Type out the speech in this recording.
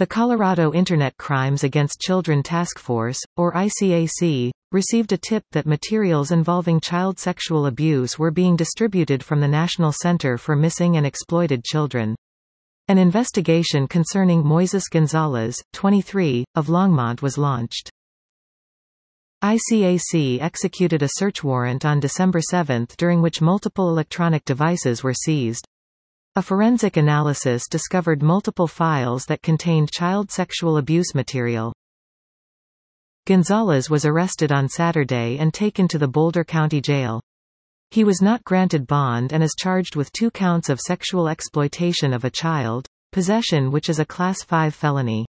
The Colorado Internet Crimes Against Children Task Force, or ICAC, received a tip that materials involving child sexual abuse were being distributed from the National Center for Missing and Exploited Children. An investigation concerning Moises Gonzalez, 23, of Longmont was launched. ICAC executed a search warrant on December 7 during which multiple electronic devices were seized. A forensic analysis discovered multiple files that contained child sexual abuse material. Gonzalez was arrested on Saturday and taken to the Boulder County Jail. He was not granted bond and is charged with 2 counts of sexual exploitation of a child, possession which is a Class 5 felony.